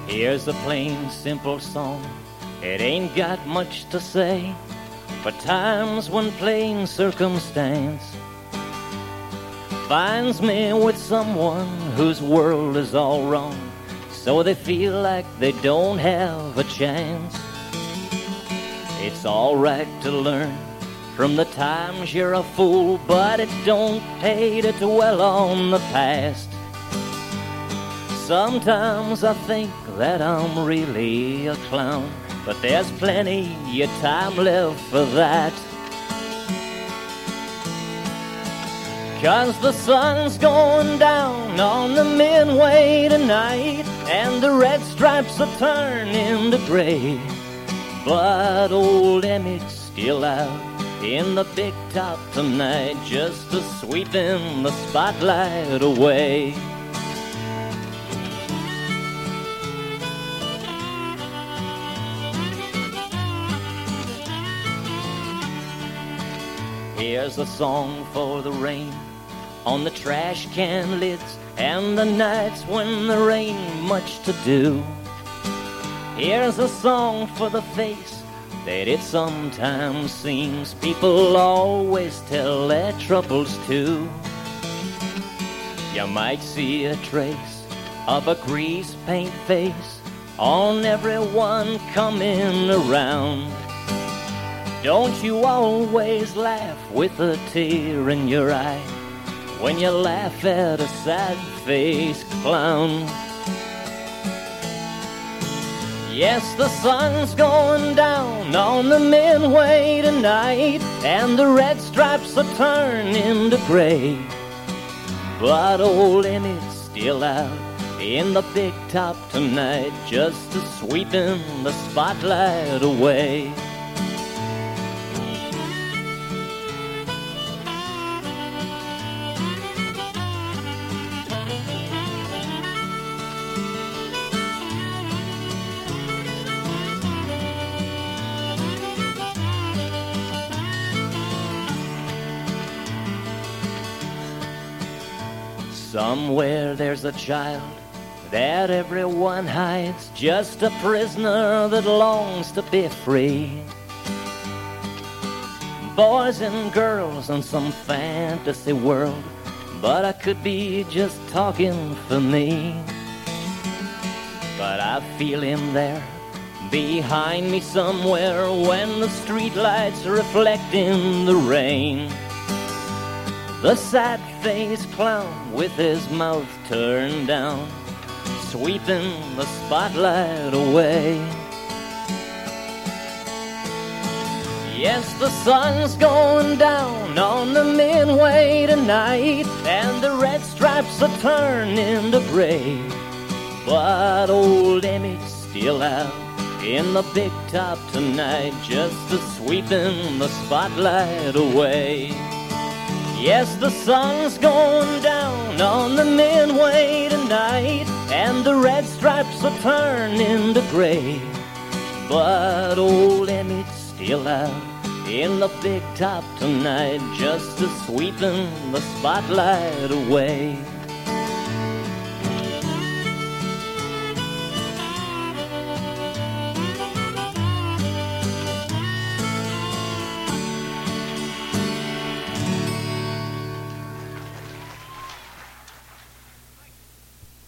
Here's a plain, simple song. It ain't got much to say, but times when plain circumstance finds me with someone whose world is all wrong, so they feel like they don't have a chance. It's alright to learn from the times you're a fool, but it don't pay to dwell on the past. Sometimes I think that I'm really a clown, but there's plenty of time left for that. 'Cause the sun's going down on the Midway tonight, and the red stripes are turning to gray. But old Emmett's still out in the big top tonight, just a sweeping the spotlight away. Here's a song for the rain on the trash can lids and the nights when there ain't much to do. Here's a song for the face that it sometimes seems people always tell their troubles to. You might see a trace of a grease paint face on everyone coming around. Don't you always laugh with a tear in your eye when you laugh at a sad-faced clown? Yes, the sun's going down on the Midway tonight, and the red stripes are turning to gray. But old Emmett's still out in the big top tonight, just a sweeping the spotlight away. Somewhere there's a child that everyone hides, just a prisoner that longs to be free. Boys and girls in some fantasy world, but I could be just talking for me. But I feel him there behind me somewhere when the streetlights reflect in the rain. The sad-faced clown with his mouth turned down, sweeping the spotlight away. Yes, the sun's going down on the Midway tonight, and the red stripes are turning to gray. But old Emmett's still out in the big top tonight, just a sweeping the spotlight away. Yes, the sun's going down on the Midway tonight, and the red stripes are turning to gray. But old Emmett's still out in the big top tonight, just a sweeping the spotlight away.